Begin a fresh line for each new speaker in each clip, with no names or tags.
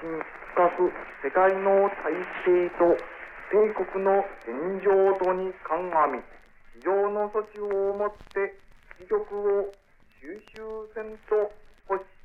深く世界の体制と帝国の現状度に鑑み、非常の措置をもって危局を収拾せんと欲し。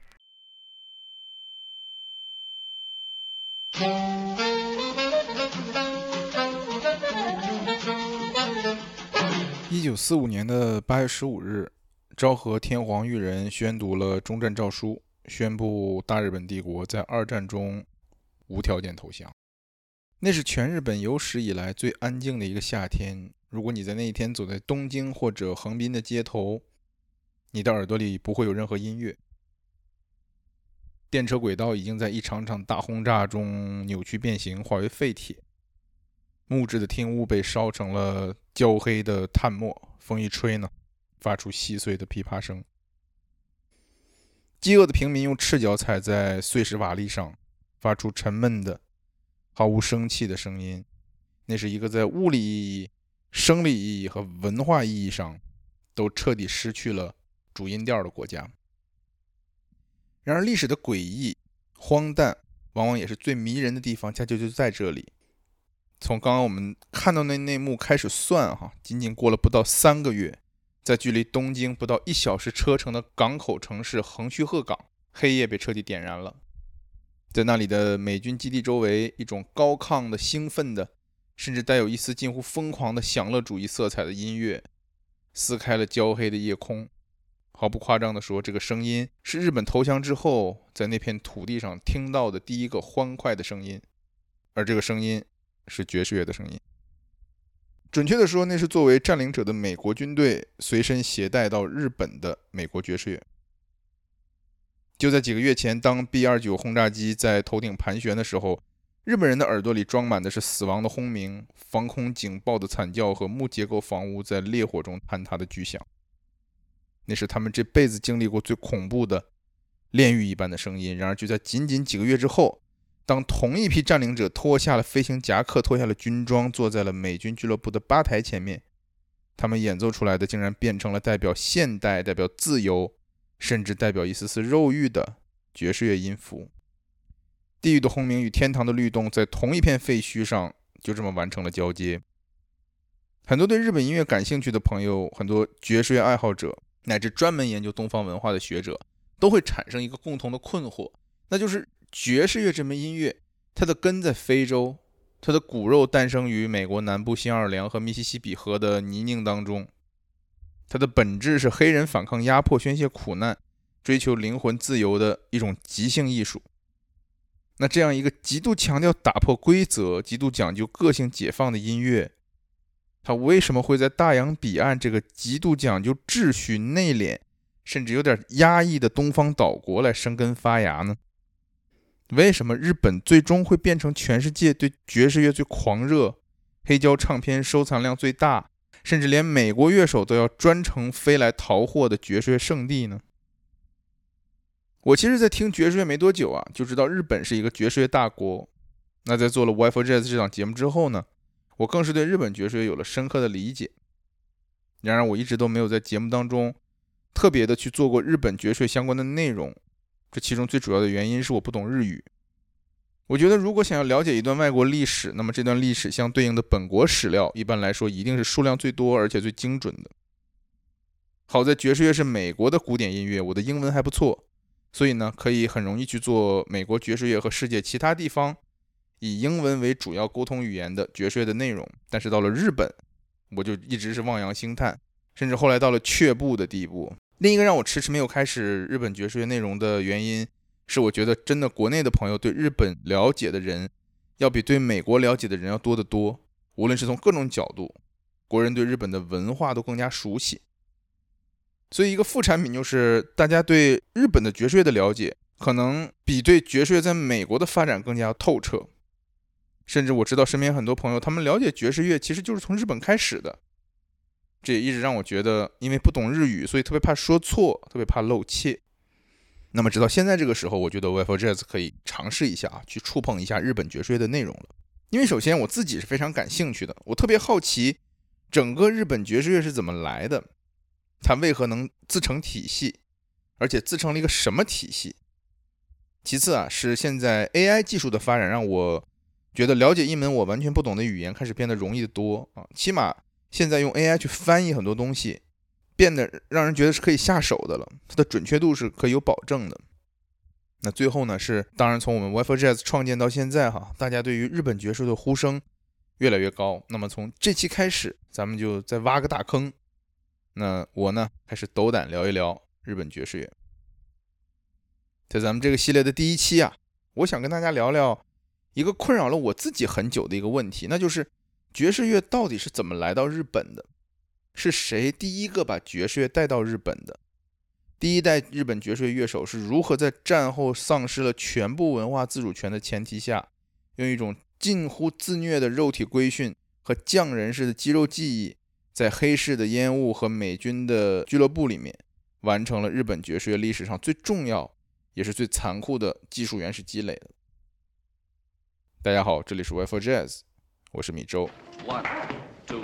1945年的8月15日，昭和天皇裕仁宣读了终战诏书，宣布大日本帝国在二战中无条件投降。那是全日本有史以来最安静的一个夏天。如果你在那一天走在东京或者横滨的街头，你的耳朵里不会有任何音乐。电车轨道已经在一场场大轰炸中扭曲变形，化为废铁。木质的厅屋被烧成了焦黑的炭末，风一吹呢，发出细碎的噼啪声。饥饿的平民用赤脚踩在碎石瓦砾上，发出沉闷的毫无生气的声音。那是一个在物理意义、生理意义和文化意义上都彻底失去了主音调的国家。然而历史的诡异、荒诞往往也是最迷人的地方，恰就在这里。从刚刚我们看到那内幕开始算仅仅过了不到3个月，在距离东京不到1小时车程的港口城市横须贺港，黑夜被彻底点燃了。在那里的美军基地周围，一种高亢的、兴奋的，甚至带有一丝近乎疯狂的享乐主义色彩的音乐撕开了焦黑的夜空。毫不夸张地说，这个声音是日本投降之后在那片土地上听到的第一个欢快的声音，而这个声音是爵士乐的声音。准确地说，那是作为占领者的美国军队随身携带到日本的美国爵士乐。就在几个月前，当 B-29 轰炸机在头顶盘旋的时候，日本人的耳朵里装满的是死亡的轰鸣、防空警报的惨叫和木结构房屋在烈火中坍塌的巨响。那是他们这辈子经历过最恐怖的炼狱一般的声音。然而就在仅仅几个月之后，当同一批占领者脱下了飞行夹克，脱下了军装，坐在了美军俱乐部的吧台前面，他们演奏出来的竟然变成了代表现代、代表自由，甚至代表一丝丝肉欲的爵士乐音符。地狱的轰鸣与天堂的律动在同一片废墟上就这么完成了交接。很多对日本音乐感兴趣的朋友，很多爵士乐爱好者，乃至专门研究东方文化的学者，都会产生一个共同的困惑，那就是爵士乐这门音乐，它的根在非洲，它的骨肉诞生于美国南部新奥尔良和密西西比河的泥泞当中，它的本质是黑人反抗压迫、宣泄苦难、追求灵魂自由的一种即兴艺术。那这样一个极度强调打破规则、极度讲究个性解放的音乐，它为什么会在大洋彼岸这个极度讲究秩序、内敛甚至有点压抑的东方岛国来生根发芽呢？为什么日本最终会变成全世界对爵士乐最狂热、黑胶唱片收藏量最大，甚至连美国乐手都要专程飞来淘货的爵士乐圣地呢？我其实在听爵士乐没多久就知道日本是一个爵士乐大国。那在做了 Wi-Fi Jazz 这档节目之后呢，我更是对日本爵士乐有了深刻的理解。然而我一直都没有在节目当中特别的去做过日本爵士乐相关的内容，这其中最主要的原因是我不懂日语。我觉得如果想要了解一段外国历史，那么这段历史相对应的本国史料一般来说一定是数量最多而且最精准的。好在爵士乐是美国的古典音乐，我的英文还不错，所以呢可以很容易去做美国爵士乐和世界其他地方以英文为主要沟通语言的爵士乐的内容。但是到了日本，我就一直是望洋兴叹，甚至后来到了却步的地步。另一个让我迟迟没有开始日本爵士乐内容的原因，是我觉得真的国内的朋友对日本了解的人要比对美国了解的人要多得多。无论是从各种角度，国人对日本的文化都更加熟悉。所以一个副产品就是大家对日本的爵士乐的了解可能比对爵士乐在美国的发展更加透彻。甚至我知道身边很多朋友，他们了解爵士乐其实就是从日本开始的。这也一直让我觉得，因为不懂日语，所以特别怕说错，特别怕露怯。那么直到现在这个时候，我觉得 Wi-Fi Jazz 可以尝试一下去触碰一下日本爵士乐的内容了。因为首先我自己是非常感兴趣的，我特别好奇整个日本爵士乐是怎么来的，它为何能自成体系，而且自成了一个什么体系。 其次啊，是现在 AI 技术的发展，让我觉得了解一门我完全不懂的语言开始变得容易得多啊。起码现在用 AI 去翻译很多东西，变得让人觉得是可以下手的了，它的准确度是可以有保证的。那最后呢，是当然从我们 Wi-Fi Jazz 创建到现在哈，大家对于日本爵士的呼声越来越高。那么从这期开始，咱们就再挖个大坑。那我呢，开始斗胆聊一聊日本爵士乐。在咱们这个系列的第一期啊，我想跟大家聊聊一个困扰了我自己很久的一个问题，那就是爵士乐到底是怎么来到日本的？是谁第一个把爵士乐带到日本的？第一代日本爵士乐乐手是如何在战后丧失了全部文化自主权的前提下，用一种近乎自虐的肉体规训和匠人式的肌肉记忆，在黑市的烟雾和美军的俱乐部里面，完成了日本爵士乐历史上最重要也是最残酷的技术原始积累的。大家好，这里是 Wi-Fi Jazz， 我是米周。One, two.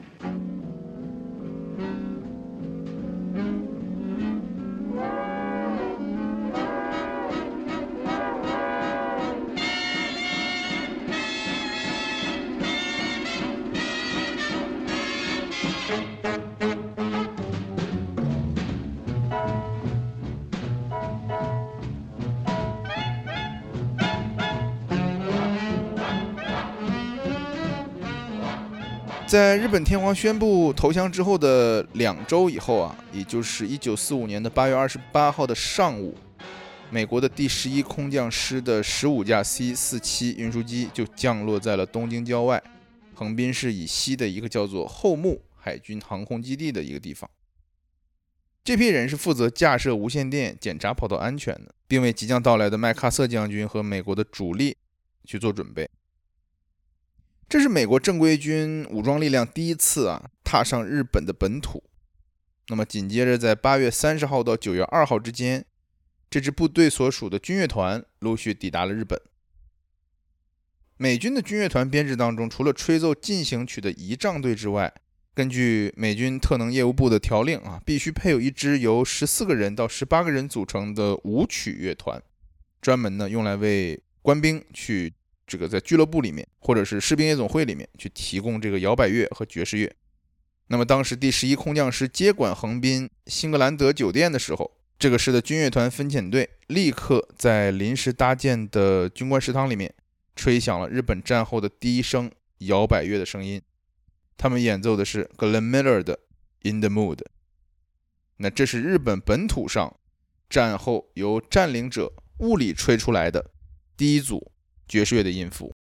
在日本天皇宣布投降之后的2周以后啊，也就是1945年的8月28号的上午，美国的第11空降师的15架 C-47 运输机就降落在了东京郊外横滨市以西的一个叫做后木海军航空基地的一个地方。这批人是负责架设无线电、检查跑道安全的，并为即将到来的麦克阿瑟将军和美国的主力去做准备。这是美国正规军武装力量第一次踏上日本的本土。那么紧接着在8月30号到9月2号之间，这支部队所属的军乐团陆续抵达了日本。美军的军乐团编制当中，除了吹奏进行曲的仪仗队之外，根据美军特能业务部的条令必须配有一支由14个人到18个人组成的舞曲乐团，专门呢用来为官兵去这个在俱乐部里面或者是士兵夜总会里面去提供这个摇摆乐和爵士乐。那么当时第11空降师接管横滨新格兰德酒店的时候，这个师的军乐团分遣队立刻在临时搭建的军官食堂里面吹响了日本战后的第一声摇摆乐的声音。他们演奏的是 Glenn Miller 的 In the Mood。 那这是日本本土上战后由占领者物理吹出来的第一组爵士乐的音符。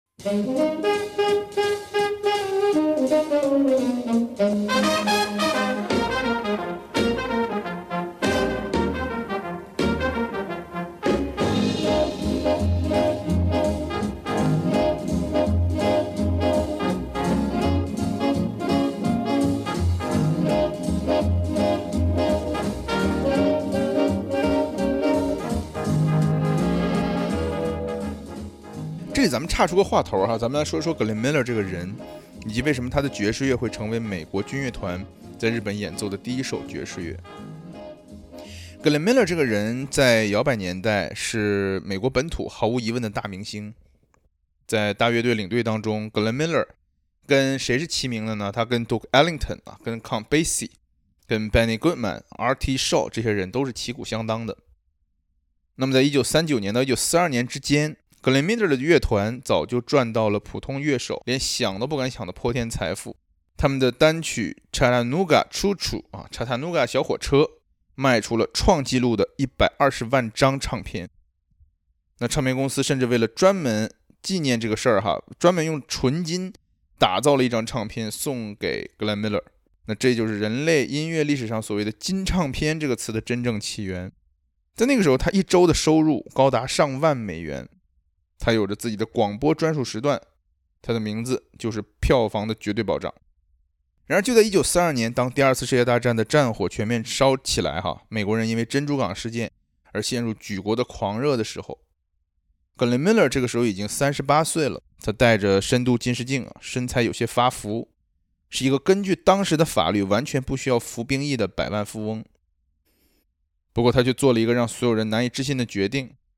这里咱们岔出个话头咱们来说说 Glenn Miller 这个人，以及为什么他的爵士乐会成为美国军乐团在日本演奏的第一首爵士乐。Glenn Miller 这个人在摇摆年代是美国本土毫无疑问的大明星。在大乐队领队当中， Glenn Miller 跟谁是齐名的呢？他跟 Duke Ellington 跟 Count Basie 跟 Benny Goodman、R.T. Shaw 这些人都是旗鼓相当的。那么在1939年到1942年之间，Glenn Miller 的乐团早就赚到了普通乐手连想都不敢想的泼天财富。他们的单曲 Chattanooga Choo Choo Chattanooga 小火车卖出了创纪录的120万张唱片。那唱片公司甚至为了专门纪念这个事儿专门用纯金打造了一张唱片送给 Glenn Miller。那这就是人类音乐历史上所谓的金唱片这个词的真正起源。在那个时候，他一周的收入高达上万美元。他有着自己的广播专属时段，他的名字就是票房的绝对保障。然而就在1942年，当第二次世界大战的战火全面烧起来美国人因为珍珠港事件而陷入举国的狂热的时候， Glenn Miller 这个时候已经38岁了。他戴着深度近视镜身材有些发福，是一个根据当时的法律完全不需要服兵役的百万富翁。不过他却做了一个让所有人难以置信的决定，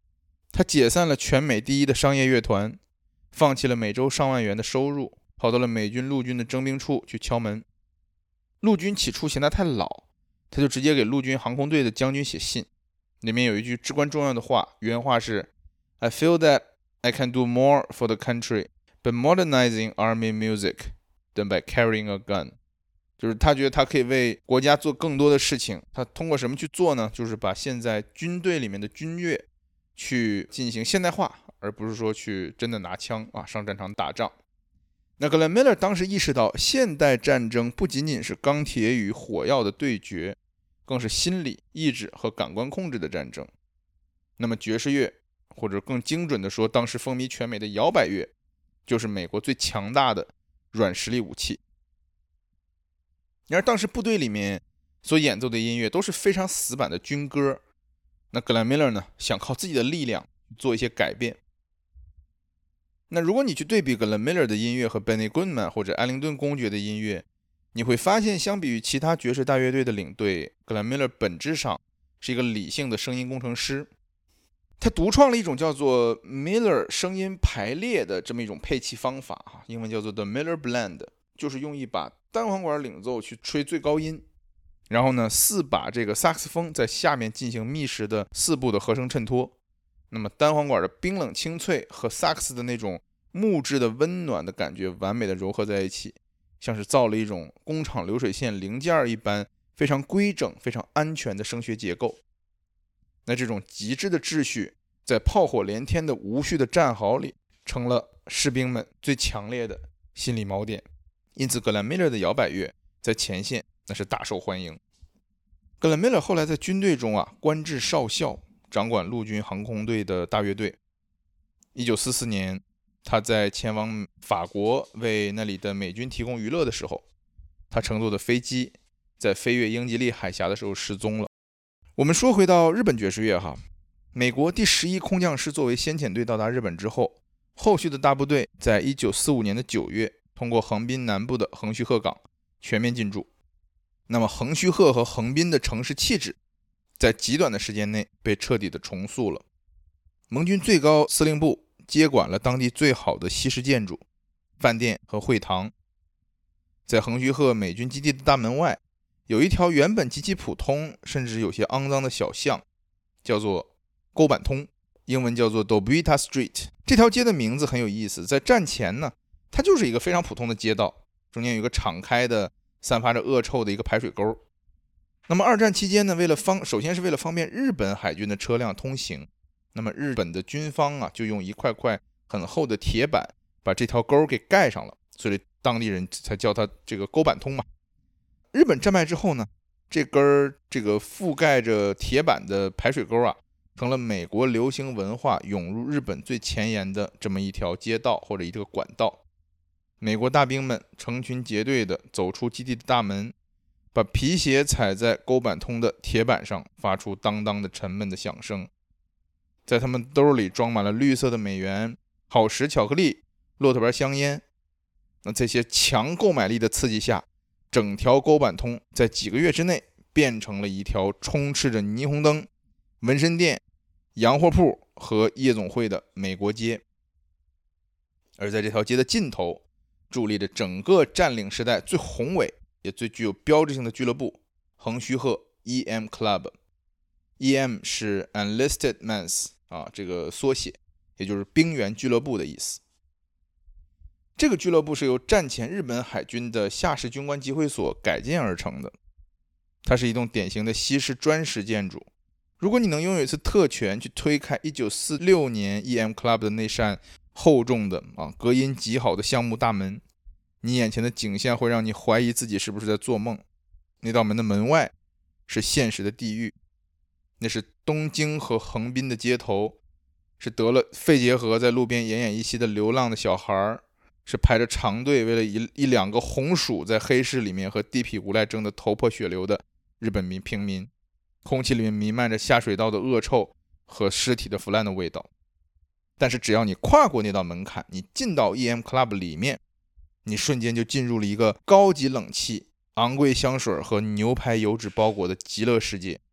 他解散了全美第一的商业乐团，放弃了每周上万元的收入，跑到了美军陆军的征兵处去敲门。陆军起初嫌他太老，他就直接给陆军航空队的将军写信，里面有一句至关重要的话，原话是 I feel that I can do more for the country by modernizing army music than by carrying a gun。 就是他觉得他可以为国家做更多的事情，他通过什么去做呢？就是把现在军队里面的军乐去进行现代化，而不是说去真的拿枪上战场打仗。那格兰米勒当时意识到，现代战争不仅仅是钢铁与火药的对决，更是心理、意志和感官控制的战争。那么爵士乐，或者更精准的说，当时风靡全美的摇摆乐，就是美国最强大的软实力武器。而当时部队里面所演奏的音乐都是非常死板的军歌，那格兰米勒呢，想靠自己的力量做一些改变。那如果你去对比格兰米勒的音乐和 Benny Goodman 或者艾灵顿公爵的音乐，你会发现相比于其他爵士大乐队的领队，格兰米勒本质上是一个理性的声音工程师。他独创了一种叫做 Miller 声音排列的这么一种配器方法，英文叫做 The Miller Blend， 就是用一把单簧管领奏去吹最高音，然后呢4把这个萨克斯风在下面进行密实的4部的和声衬托。那么单簧管的冰冷清脆和萨克斯的那种木质的温暖的感觉完美的糅合在一起，像是造了一种工厂流水线零件一般非常规整非常安全的声学结构。那这种极致的秩序在炮火连天的无序的战壕里成了士兵们最强烈的心理锚点，因此格兰米勒的摇摆乐在前线那是大受欢迎。格兰米勒后来在军队中官至少校，掌管陆军航空队的大乐队。1944年他在前往法国为那里的美军提供娱乐的时候，他乘坐的飞机在飞越英吉利海峡的时候失踪了。我们说回到日本爵士乐美国第11空降师作为先遣队到达日本之后，后续的大部队在1945年的9月通过横滨南部的横须贺港全面进驻。那么横须贺和横滨的城市气质在极短的时间内被彻底的重塑了。盟军最高司令部接管了当地最好的西式建筑、饭店和会堂。在横须贺美军基地的大门外，有一条原本极其普通甚至有些肮脏的小巷，叫做沟板通，英文叫做 Dobita Street。 这条街的名字很有意思，在战前呢，它就是一个非常普通的街道，中间有一个敞开的散发着恶臭的一个排水沟。那么二战期间呢，首先是为了方便日本海军的车辆通行，那么日本的军方就用一块块很厚的铁板把这条沟给盖上了，所以当地人才叫它这个沟板通嘛。日本战败之后呢，这根这个覆盖着铁板的排水沟成了美国流行文化涌入日本最前沿的这么一条街道或者一个管道。美国大兵们成群结队的走出基地的大门，把皮鞋踩在沟板通的铁板上，发出当当的沉闷的响声。在他们兜里装满了绿色的美元、好时巧克力、骆驼牌香烟。那这些强购买力的刺激下，整条沟板通在几个月之内变成了一条充斥着霓虹灯、纹身店、洋货铺和夜总会的美国街。而在这条街的尽头，伫立着整个占领时代最宏伟也最具有标志性的俱乐部——横须贺 EM Club。EM 是 Enlisted Men's 这个缩写，也就是兵员俱乐部的意思。这个俱乐部是由战前日本海军的下士军官集会所改建而成的，它是一栋典型的西式砖石建筑。如果你能拥有一次特权去推开1946年 EM Club 的那扇厚重的隔音极好的橡木大门，你眼前的景象会让你怀疑自己是不是在做梦。那道门的门外是现实的地狱，那是东京和横滨的街头，是得了肺结核在路边奄奄一息的流浪的小孩，是排着长队为了一两个红薯在黑市里面和地痞无赖争得头破血流的日本平民。空气里面弥漫着下水道的恶臭和尸体的腐烂的味道。但是只要你跨过那道门槛，你进到 EM Club 里面，你瞬间就进入了一个高级冷气、昂贵香水和牛排油脂包裹的极乐世界。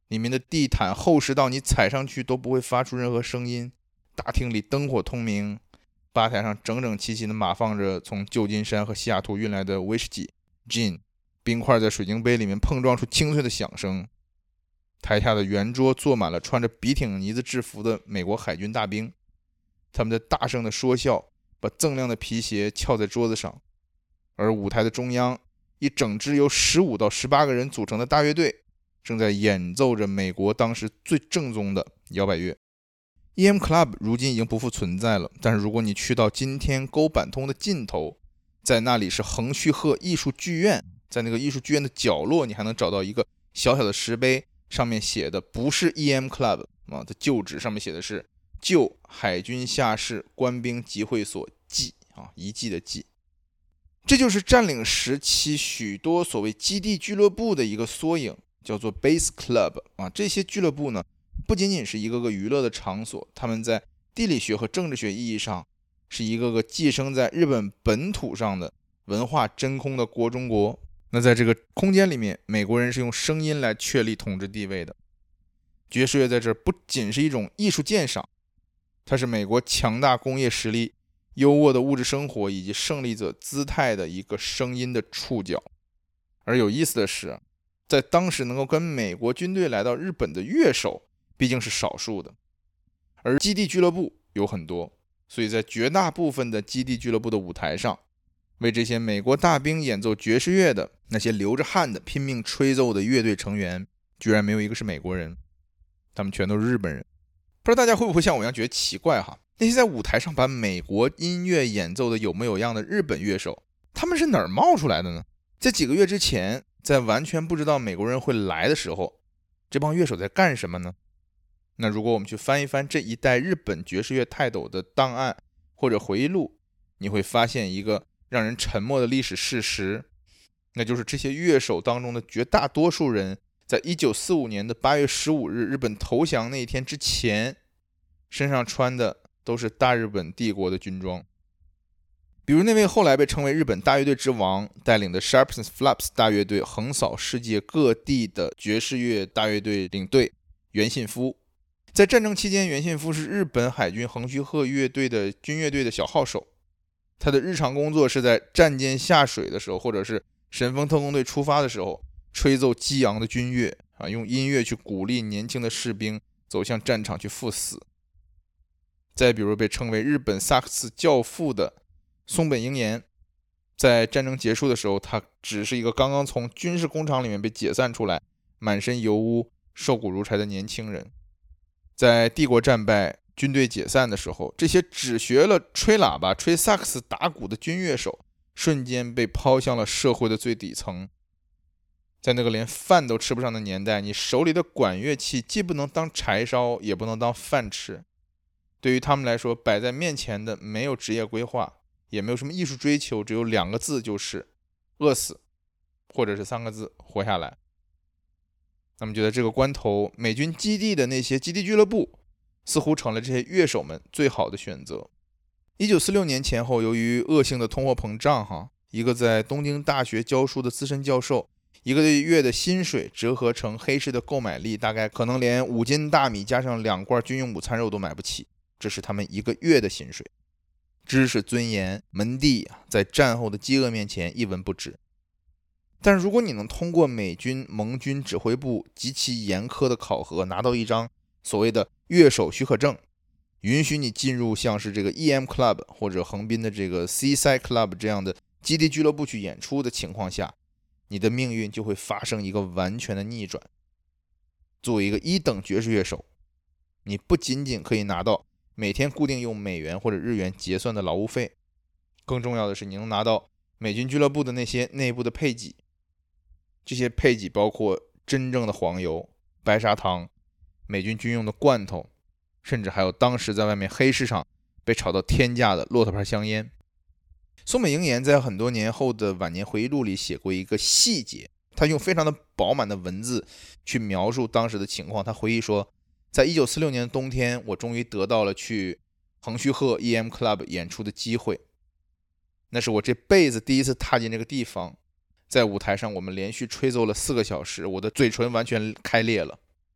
里面的地毯厚实到你踩上去都不会发出任何声音，大厅里灯火通明，吧台上整整齐齐地码放着从旧金山和西雅图运来的威士忌、gin， 冰块在水晶杯里面碰撞出清脆的响声。台下的圆桌坐满了穿着笔挺呢子制服的美国海军大兵，他们在大声的说笑，把锃亮的皮鞋翘在桌子上。而舞台的中央，一整支由15到18个人组成的大乐队正在演奏着美国当时最正宗的摇摆乐。EM Club 如今已经不复存在了，但是如果你去到今天沟板通的尽头，在那里是横须贺艺术剧院，在那个艺术剧院的角落，你还能找到一个小小的石碑，上面写的不是 EM Club 的旧址，上面写的是旧海军下士官兵集会所记遗迹的记。这就是占领时期许多所谓基地俱乐部的一个缩影，叫做 Base Club 这些俱乐部呢，不仅仅是一个个娱乐的场所，他们在地理学和政治学意义上是一个个寄生在日本本土上的文化真空的国中国。那在这个空间里面，美国人是用声音来确立统治地位的。爵士乐在这儿不仅是一种艺术鉴赏，它是美国强大工业实力、优渥的物质生活以及胜利者姿态的一个声音的触角。而有意思的是，在当时能够跟美国军队来到日本的乐手毕竟是少数的，而基地俱乐部有很多，所以在绝大部分的基地俱乐部的舞台上，为这些美国大兵演奏爵士乐的那些流着汗的拼命吹奏的乐队成员，居然没有一个是美国人，他们全都是日本人。不知道大家会不会像我一样觉得奇怪哈？那些在舞台上把美国音乐演奏的有模有样的日本乐手，他们是哪儿冒出来的呢？在几个月之前，在完全不知道美国人会来的时候，这帮乐手在干什么呢？那如果我们去翻一翻这一代日本爵士乐泰斗的档案或者回忆录，你会发现一个让人沉默的历史事实，那就是这些乐手当中的绝大多数人，在1945年的8月15日日本投降那一天之前，身上穿的都是大日本帝国的军装。比如那位后来被称为日本大乐队之王带领的 Sharps and Flaps 大乐队横扫世界各地的爵士乐大乐队领队原信夫。在战争期间，原信夫是日本海军横须贺乐队的军乐队的小号手，他的日常工作是在战舰下水的时候，或者是神风特工队出发的时候，吹奏激昂的军乐用音乐去鼓励年轻的士兵走向战场去赴死。再比如被称为日本萨克斯教父的松本英彦，在战争结束的时候，他只是一个刚刚从军事工厂里面被解散出来，满身油污、瘦骨如柴的年轻人。在帝国战败、军队解散的时候，这些只学了吹喇叭、吹萨克斯、打鼓的军乐手，瞬间被抛向了社会的最底层。在那个连饭都吃不上的年代，你手里的管乐器既不能当柴烧，也不能当饭吃。对于他们来说，摆在面前的没有职业规划，也没有什么艺术追求，只有2个字，就是饿死，或者是3个字，活下来。那么就在这个关头，美军基地的那些基地俱乐部似乎成了这些乐手们最好的选择。1946年前后，由于恶性的通货膨胀一个在东京大学教书的资深教授，一个月的薪水折合成黑市的购买力，大概可能连5斤大米加上2罐军用午餐肉都买不起，这是他们1个月的薪水。知识、尊严、门第在战后的饥饿面前一文不值。但是如果你能通过美军盟军指挥部极其严苛的考核，拿到一张所谓的乐手许可证，允许你进入像是这个 EM Club 或者横滨的这个 Seaside Club 这样的基地俱乐部去演出的情况下，你的命运就会发生一个完全的逆转。作为一个1等爵士乐手，你不仅仅可以拿到每天固定用美元或者日元结算的劳务费，更重要的是你能拿到美军俱乐部的那些内部的配给。这些配给包括真正的黄油、白砂糖、美军军用的罐头，甚至还有当时在外面黑市上被炒到天价的骆驼牌香烟。松本英彦在很多年后的晚年回忆录里写过一个细节，他用非常的饱满的文字去描述当时的情况。他回忆说，在1946年的冬天，我终于得到了去横须贺 EM Club 演出的机会，那是我这辈子第一次踏进这个地方。在舞台上，我们连续吹奏了4个小时，我的嘴唇完全开裂了。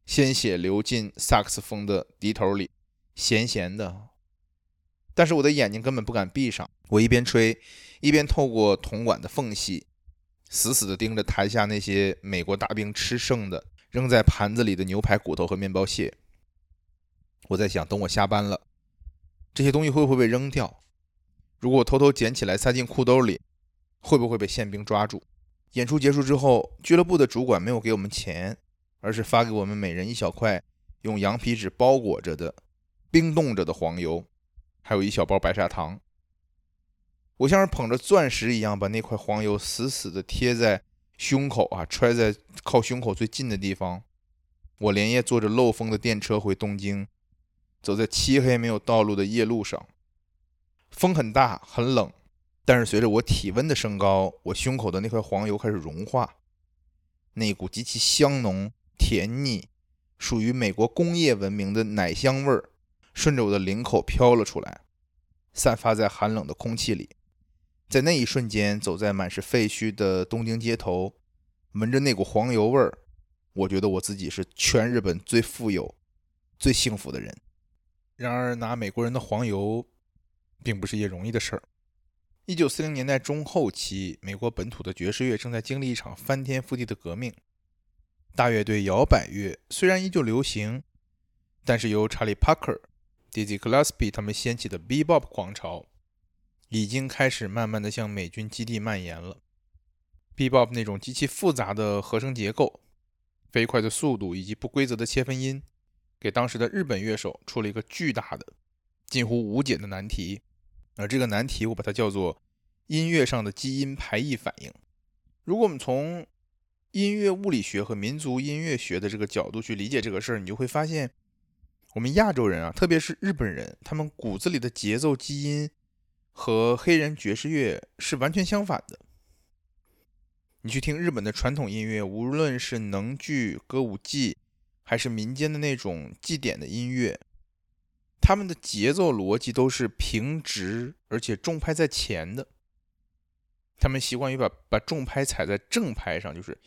鲜血流进萨克斯风的笛头里，咸咸的。但是我的眼睛根本不敢闭上，我一边吹，一边透过铜管的缝隙，死死地盯着台下那些美国大兵吃剩的、扔在盘子里的牛排骨头和面包屑。我在想，等我下班了，这些东西会不会被扔掉？如果我偷偷捡起来塞进裤兜里，会不会被宪兵抓住？演出结束之后，俱乐部的主管没有给我们钱，而是发给我们每人一小块用羊皮纸包裹着的冰冻着的黄油，还有一小包白砂糖。我像是捧着钻石一样，把那块黄油死死地贴在胸口揣在靠胸口最近的地方。我连夜坐着漏风的电车回东京，走在漆黑没有道路的夜路上，风很大很冷，但是随着我体温的升高，我胸口的那块黄油开始融化，那一股极其香浓甜腻属于美国工业文明的奶香味儿顺着我的领口飘了出来，散发在寒冷的空气里。在那一瞬间，走在满是废墟的东京街头，闻着那股黄油味儿，我觉得我自己是全日本最富有最幸福的人。然而拿美国人的黄油并不是一件容易的事儿。1940年代中后期，美国本土的爵士乐正在经历一场翻天覆地的革命。大乐队摇摆乐虽然依旧流行，但是由查理·帕克、Dizzy Gillespie 他们掀起的 Bebop 狂潮已经开始慢慢地向美军基地蔓延了。Bebop 那种极其复杂的和声结构、飞快的速度以及不规则的切分音，给当时的日本乐手出了一个巨大的、近乎无解的难题。而这个难题我把它叫做音乐上的基因排异反应。如果我们从音乐物理学和民族音乐学的这个角度去理解这个事儿，你就会发现我们亚洲人特别是日本人，他们骨子里的节奏基因和黑人爵士乐是完全相反的。你去听日本的传统音乐，无论是能剧、歌舞伎，还是民间的那种祭典的音乐，他们的节奏逻辑都是平直而且重拍在前的。他们习惯于把重拍踩在正拍上，就是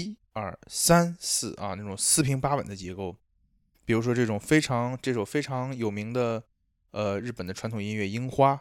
1、2、3、4那种四平八稳的结构。比如说这首非常有名的日本的传统音乐《樱花》，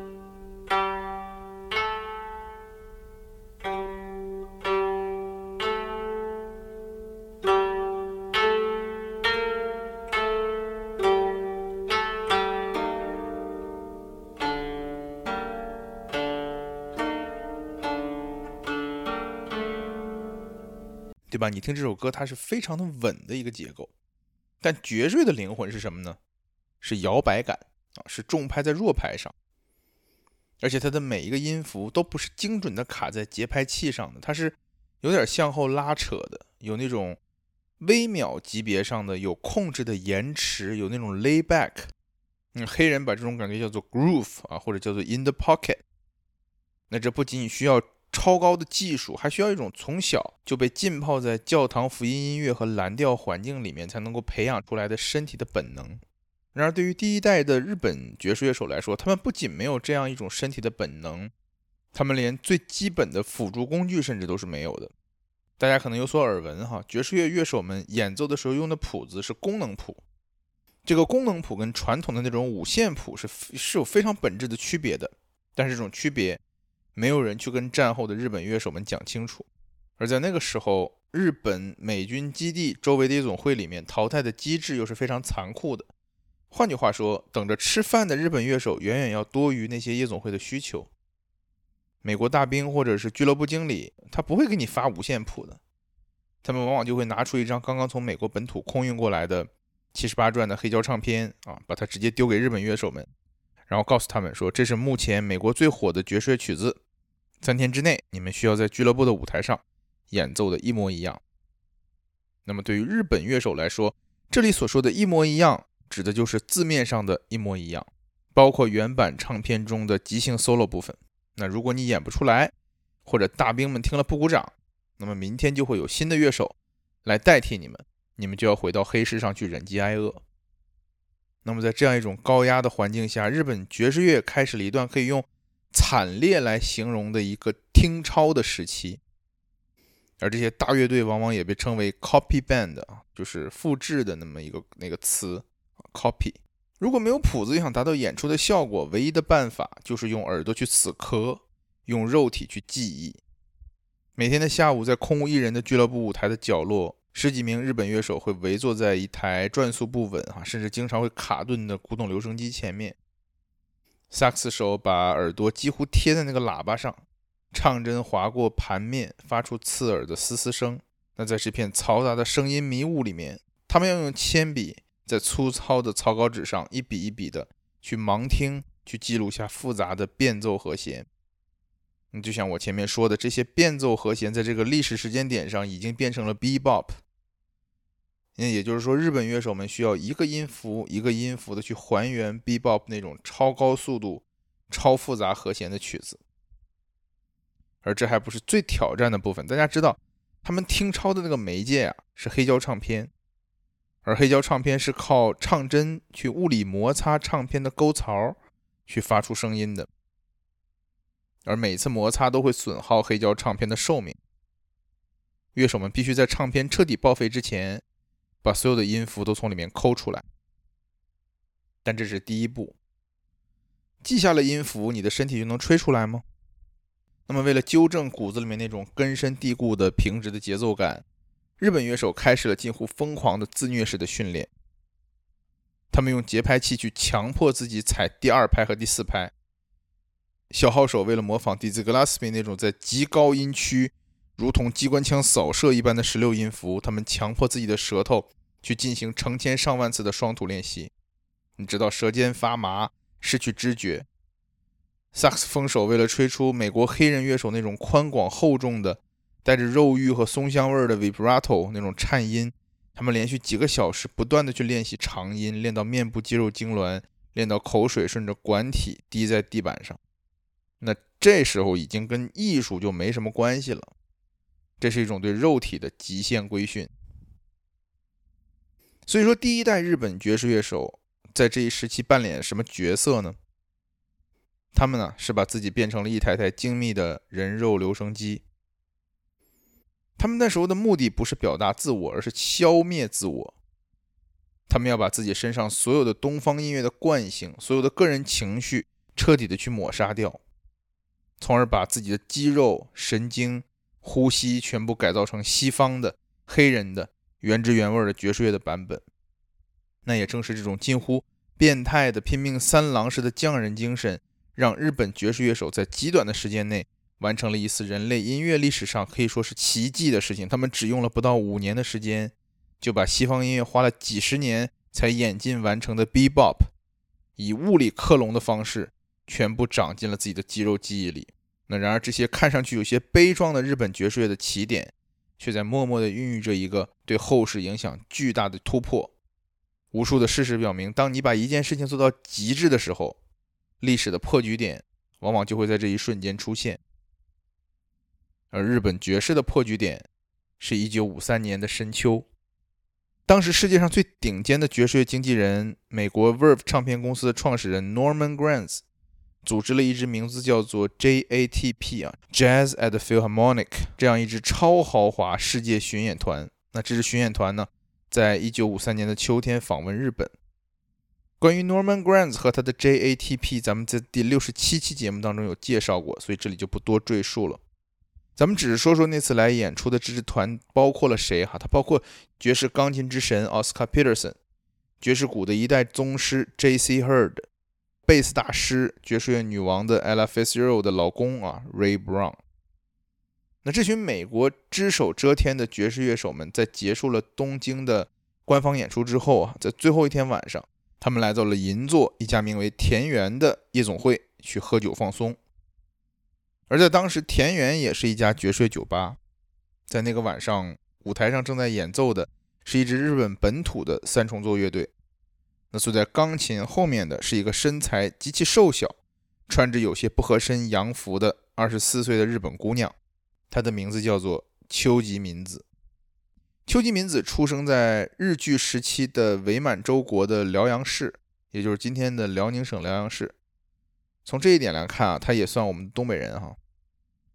对吧？你听这首歌，它是非常的稳的一个结构。但爵士乐的灵魂是什么呢？是摇摆感是重拍在弱拍上，而且它的每一个音符都不是精准的卡在节拍器上的，它是有点向后拉扯的，有那种微秒级别上的有控制的延迟，有那种 lay back。黑人把这种感觉叫做 groove 或者叫做 in the pocket。那这不仅仅需要超高的技术，还需要一种从小就被浸泡在教堂福音音乐和蓝调环境里面才能够培养出来的身体的本能。然而对于第一代的日本爵士乐手来说，他们不仅没有这样一种身体的本能，他们连最基本的辅助工具甚至都是没有的。大家可能有所耳闻爵士乐乐手们演奏的时候用的谱子是功能谱。这个功能谱跟传统的那种五线谱是有非常本质的区别的，但是这种区别没有人去跟战后的日本乐手们讲清楚。而在那个时候，日本美军基地周围的夜总会里面淘汰的机制又是非常残酷的。换句话说，等着吃饭的日本乐手远远要多于那些夜总会的需求。美国大兵或者是俱乐部经理，他不会给你发五线谱的，他们往往就会拿出一张刚刚从美国本土空运过来的78转的黑胶唱片把它直接丢给日本乐手们，然后告诉他们说，这是目前美国最火的爵士乐曲子，3天之内你们需要在俱乐部的舞台上演奏的一模一样。那么对于日本乐手来说，这里所说的一模一样指的就是字面上的一模一样，包括原版唱片中的即兴 solo 部分。那如果你演不出来，或者大兵们听了不鼓掌，那么明天就会有新的乐手来代替你们，你们就要回到黑市上去忍饥挨饿。那么在这样一种高压的环境下，日本爵士乐开始了一段可以用惨烈来形容的一个听超的时期。 而这些大乐队往往也被称为 copy band 就是复制的那个词 copy。如果没有谱子，想达到演出的效果，唯一的办法就是用耳朵去死磕，用肉体去记忆。每天的下午，在空无一人的俱乐部舞台的角落，10几名日本乐手会围坐在一台转速不稳甚至经常会卡顿的古董留声机前面，萨克斯手把耳朵几乎贴在那个喇叭上，唱针划过盘面，发出刺耳的嘶嘶声。那在这片嘈杂的声音迷雾里面，他们要用铅笔在粗糙的草稿纸上一笔一笔的去盲听，去记录下复杂的变奏和弦。就像我前面说的，这些变奏和弦在这个历史时间点上已经变成了 bebop。也就是说，日本乐手们需要一个音符一个音符的去还原 bebop 那种超高速度、超复杂和弦的曲子。而这还不是最挑战的部分，大家知道，他们听抄的那个媒介是黑胶唱片，而黑胶唱片是靠唱针去物理摩擦唱片的沟槽去发出声音的，而每次摩擦都会损耗黑胶唱片的寿命。乐手们必须在唱片彻底报废之前，把所有的音符都从里面抠出来。但这是第一步，记下了音符，你的身体就能吹出来吗？那么为了纠正骨子里面那种根深蒂固的平直的节奏感，日本乐手开始了近乎疯狂的自虐式的训练。他们用节拍器去强迫自己踩第2拍和第4拍。小号手为了模仿 Dizzy Gillespie 那种在极高音区如同机关枪扫射一般的16音符，他们强迫自己的舌头去进行成千上万次的双吐练习，你知道舌尖发麻，失去知觉。萨克斯风手为了吹出美国黑人乐手那种宽广厚重的带着肉欲和松香味的 vibrato 那种颤音，他们连续几个小时不断的去练习长音，练到面部肌肉痉挛，练到口水顺着管体滴在地板上。那这时候已经跟艺术就没什么关系了，这是一种对肉体的极限规训。所以说，第一代日本爵士乐手在这一时期扮演什么角色呢？他们呢，是把自己变成了一台台精密的人肉留声机。他们那时候的目的不是表达自我，而是消灭自我。他们要把自己身上所有的东方音乐的惯性，所有的个人情绪彻底的去抹杀掉，从而把自己的肌肉、神经、呼吸全部改造成西方的、黑人的、原汁原味的爵士乐的版本。那也正是这种近乎变态的拼命三郎式的匠人精神，让日本爵士乐手在极短的时间内完成了一次人类音乐历史上可以说是奇迹的事情。他们只用了不到5年的时间，就把西方音乐花了几十年才演进完成的 bebop， 以物理克隆的方式全部长进了自己的肌肉记忆里。那然而这些看上去有些悲壮的日本爵士乐的起点，却在默默地孕育着一个对后世影响巨大的突破。无数的事实表明，当你把一件事情做到极致的时候，历史的破局点往往就会在这一瞬间出现。而日本爵士的破局点是1953年的深秋。当时世界上最顶尖的爵士乐经纪人，美国 Verve 唱片公司的创始人 Norman Granz 组织了一支名字叫做 JATP Jazz at the Philharmonic 这样一支超豪华世界巡演团。那这支巡演团呢，在1953年的秋天访问日本。关于 Norman Granz 和他的 JATP， 咱们在第67期节目当中有介绍过，所以这里就不多赘述了。咱们只是说说那次来演出的这支团包括了谁它包括爵士钢琴之神 Oscar Peterson， 爵士鼓的一代宗师 J.C. Hurd， 贝斯大师爵士乐女王的 Ella Fitzgerald 的老公Ray Brown。 那这群美国只手遮天的爵士乐手们在结束了东京的官方演出之后在最后一天晚上，他们来到了银座一家名为田园的夜总会去喝酒放松。而在当时，田园也是一家爵士乐酒吧。在那个晚上，舞台上正在演奏的是一支日本本土的三重奏乐队。那坐在钢琴后面的是一个身材极其瘦小，穿着有些不合身洋服的24岁的日本姑娘，她的名字叫做秋吉敏子。秋吉敏子出生在日据时期的伪满洲国的辽阳市，也就是今天的辽宁省辽阳市。从这一点来看她也算我们东北人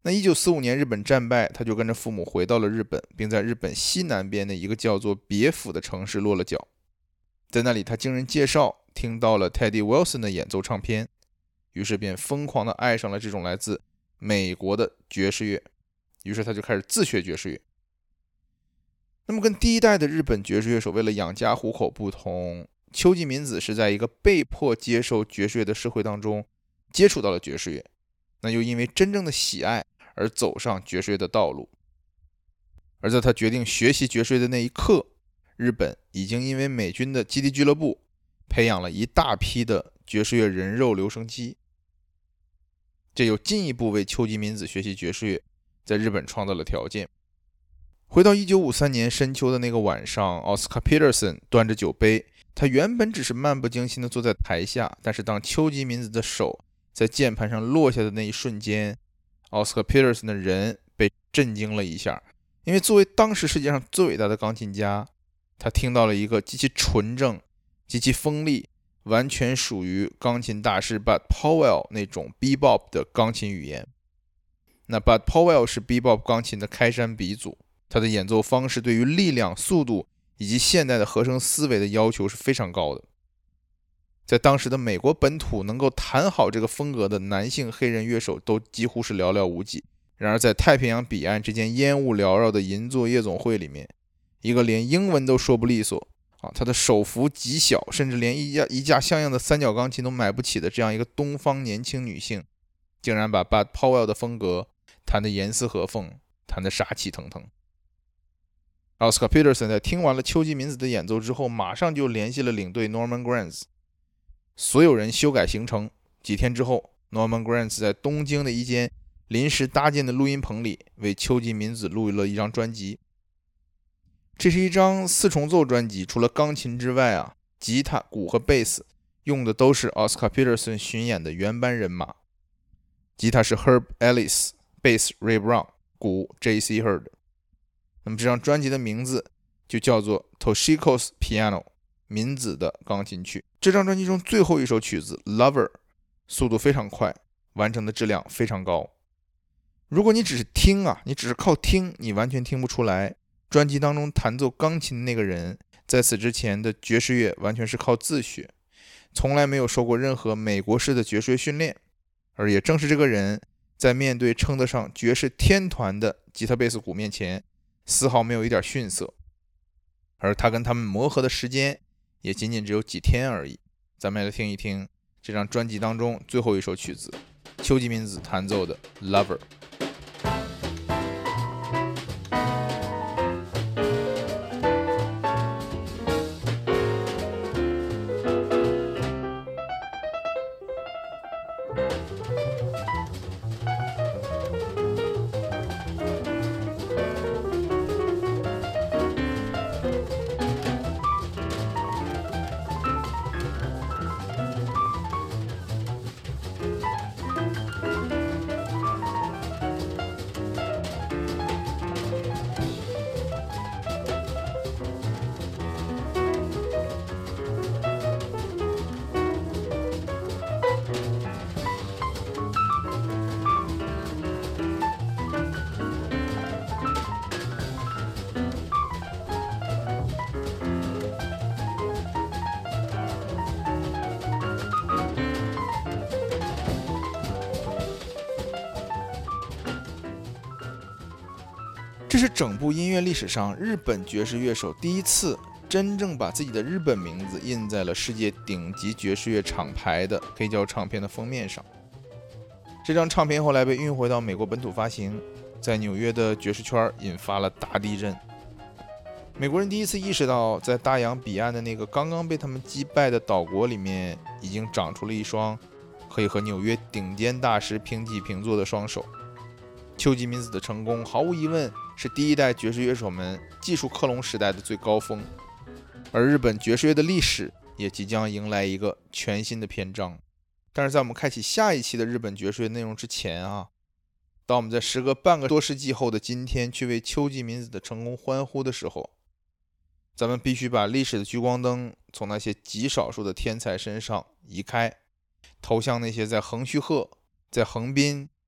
那1945年日本战败，他就跟着父母回到了日本，并在日本西南边的一个叫做别府的城市落了脚。在那里，他经人介绍听到了 Teddy Wilson 的演奏唱片，于是便疯狂地爱上了这种来自美国的爵士乐，于是他就开始自学爵士乐。那么跟第一代的日本爵士乐手为了养家糊口不同，秋吉敏子是在一个被迫接受爵士乐的社会当中接触到了爵士乐，那又因为真正的喜爱而走上爵士乐的道路。而在他决定学习爵士乐的那一刻，日本已经因为美军的基地俱乐部培养了一大批的爵士乐人肉留声机，这又进一步为秋吉敏子学习爵士乐在日本创造了条件。回到1953年深秋的那个晚上，奥斯卡·皮特森端着酒杯，他原本只是漫不经心地坐在台下，但是当秋吉敏子的手在键盘上落下的那一瞬间，奥斯卡·皮特森的人被震惊了一下，因为作为当时世界上最伟大的钢琴家，他听到了一个极其纯正、极其锋利、完全属于钢琴大师 Bud Powell 那种 bebop 的钢琴语言。那 Bud Powell 是 bebop 钢琴的开山鼻祖，他的演奏方式对于力量、速度以及现代的和声思维的要求是非常高的。在当时的美国本土，能够弹好这个风格的男性黑人乐手都几乎是寥寥无几。然而在太平洋彼岸这间烟雾缭绕的银座夜总会里面，一个连英文都说不利索他的手幅极小，甚至连一架像样的三角钢琴都买不起的这样一个东方年轻女性，竟然把 Bud Powell 的风格弹得严丝合缝，弹得杀气腾腾。奥斯卡·皮特森在听完了秋吉敏子的演奏之后，马上就联系了领队 Norman Granz， 所有人修改行程。几天之后， Norman Granz 在东京的一间临时搭建的录音棚里为秋吉敏子录了一张专辑。这是一张四重奏专辑，除了钢琴之外吉他、鼓和贝斯用的都是奥斯卡·皮特森巡演的原班人马。吉他是 Herb Ellis， 贝斯 Ray Brown， 鼓 J.C. Hurd。那么这张专辑的名字就叫做 Toshiko's Piano， 敏子的钢琴曲。这张专辑中最后一首曲子 Lover 速度非常快，完成的质量非常高。如果你只是听你只是靠听，你完全听不出来专辑当中弹奏钢琴的那个人在此之前的爵士乐完全是靠自学，从来没有受过任何美国式的爵士乐训练。而也正是这个人在面对称得上爵士天团的吉他、贝斯、鼓面前丝毫没有一点逊色，而他跟他们磨合的时间也仅仅只有几天而已。咱们来听一听这张专辑当中最后一首曲子，秋吉敏子弹奏的 Lover。这是整部音乐历史上日本爵士乐手第一次真正把自己的日本名字印在了世界顶级爵士乐厂牌的黑胶唱片的封面上。这张唱片后来被运回到美国本土发行，在纽约的爵士圈引发了大地震。美国人第一次意识到，在大洋彼岸的那个刚刚被他们击败的岛国里面，已经长出了一双可以和纽约顶尖大师平起平坐的双手。秋吉敏子的成功毫无疑问是第一代爵士乐手们技术克隆时代的最高峰，而日本爵士乐的历史也即将迎来一个全新的篇章。但是在我们开启下一期的日本爵士乐内容之前当我们在时隔半个多世纪后的今天去为秋吉敏子的成功欢呼的时候，咱们必须把历史的聚光灯从那些极少数的天才身上移开，投向那些在横须贺、在横滨、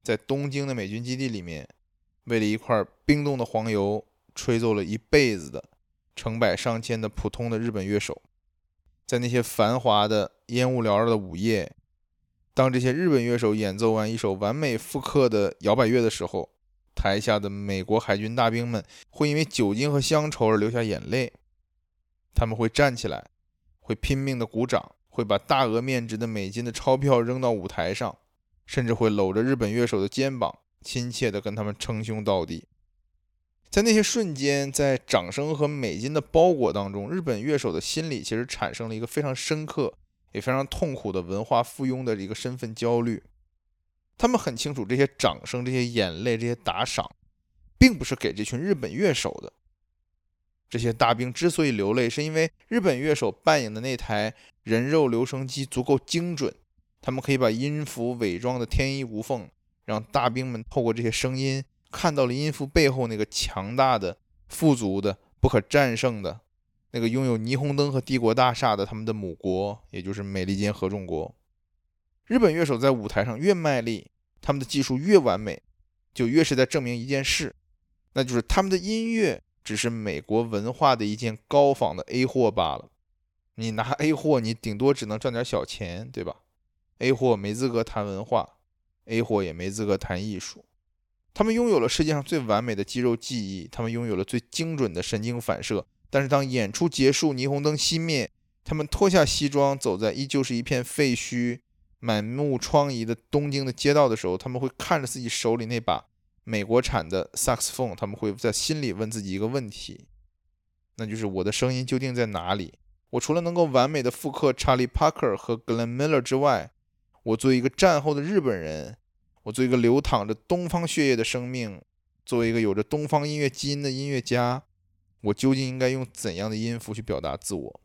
在东京的美军基地里面，为了一块冰冻的黄油，吹奏了一辈子的成百上千的普通的日本乐手。在那些繁华的烟雾缭绕的午夜，当这些日本乐手演奏完一首完美复刻的摇摆乐的时候，台下的美国海军大兵们会因为酒精和乡愁而流下眼泪。他们会站起来，会拼命的鼓掌，会把大额面值的美金的钞票扔到舞台上，甚至会搂着日本乐手的肩膀，亲切地跟他们称兄道弟。在那些瞬间，在掌声和美金的包裹当中，日本乐手的心里其实产生了一个非常深刻也非常痛苦的文化附庸的一个身份焦虑。他们很清楚，这些掌声、这些眼泪、这些打赏并不是给这群日本乐手的。这些大兵之所以流泪，是因为日本乐手扮演的那台人肉留声机足够精准，他们可以把音符伪装的天衣无缝，让大兵们透过这些声音看到了音符背后那个强大的、富足的、不可战胜的那个拥有霓虹灯和帝国大厦的他们的母国，也就是美利坚合众国。日本乐手在舞台上越卖力，他们的技术越完美，就越是在证明一件事，那就是他们的音乐只是美国文化的一件高仿的 A 货罢了。你拿 A 货，你顶多只能赚点小钱，对吧？ A 货没资格谈文化， A 货也没资格谈艺术。他们拥有了世界上最完美的肌肉记忆，他们拥有了最精准的神经反射，但是当演出结束，霓虹灯熄灭，他们脱下西装，走在依旧是一片废墟、满目疮痍的东京的街道的时候，他们会看着自己手里那把美国产的萨克斯风，他们会在心里问自己一个问题，那就是我的声音究竟在哪里？我除了能够完美的复刻查理·帕克和 Glenn Miller 之外，我作为一个战后的日本人，我作为一个流淌着东方血液的生命，作为一个有着东方音乐基因的音乐家，我究竟应该用怎样的音符去表达自我？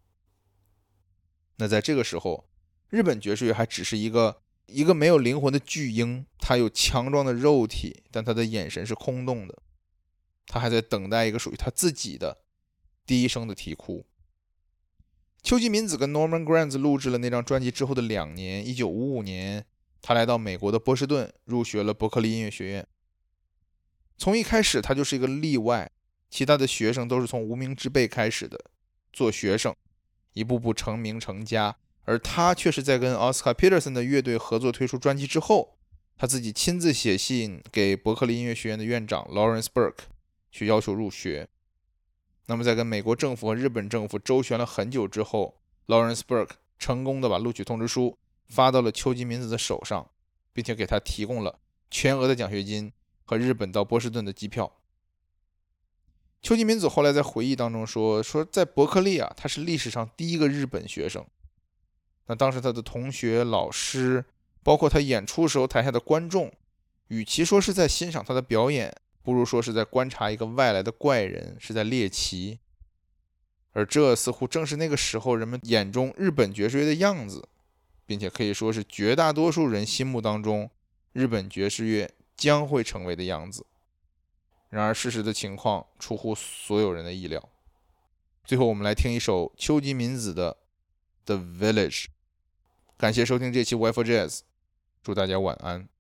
那在这个时候，日本爵士乐还只是一个没有灵魂的巨婴，他有强壮的肉体，但他的眼神是空洞的，他还在等待一个属于他自己的第一声的啼哭。秋吉敏子跟 Norman Granz 录制了那张专辑之后的2年，1955年，他来到美国的波士顿，入学了伯克利音乐学院。从一开始，他就是一个例外，其他的学生都是从无名之辈开始的，做学生，一步步成名成家，而他却是在跟 Oscar Peterson 的乐队合作推出专辑之后，他自己亲自写信给伯克利音乐学院的院长 Lawrence Burke 去要求入学。那么在跟美国政府和日本政府周旋了很久之后， Lawrence Burke 成功的把录取通知书发到了秋吉敏子的手上，并且给他提供了全额的奖学金和日本到波士顿的机票。秋吉敏子后来在回忆当中说在伯克利他是历史上第一个日本学生。那当时他的同学、老师，包括他演出时候台下的观众，与其说是在欣赏他的表演，不如说是在观察一个外来的怪人，是在猎奇。而这似乎正是那个时候人们眼中日本爵士乐的样子，并且可以说是绝大多数人心目当中日本爵士乐将会成为的样子。然而事实的情况出乎所有人的意料。最后我们来听一首秋吉敏子的 The Village。 感谢收听这期 Y4Jazz， 祝大家晚安。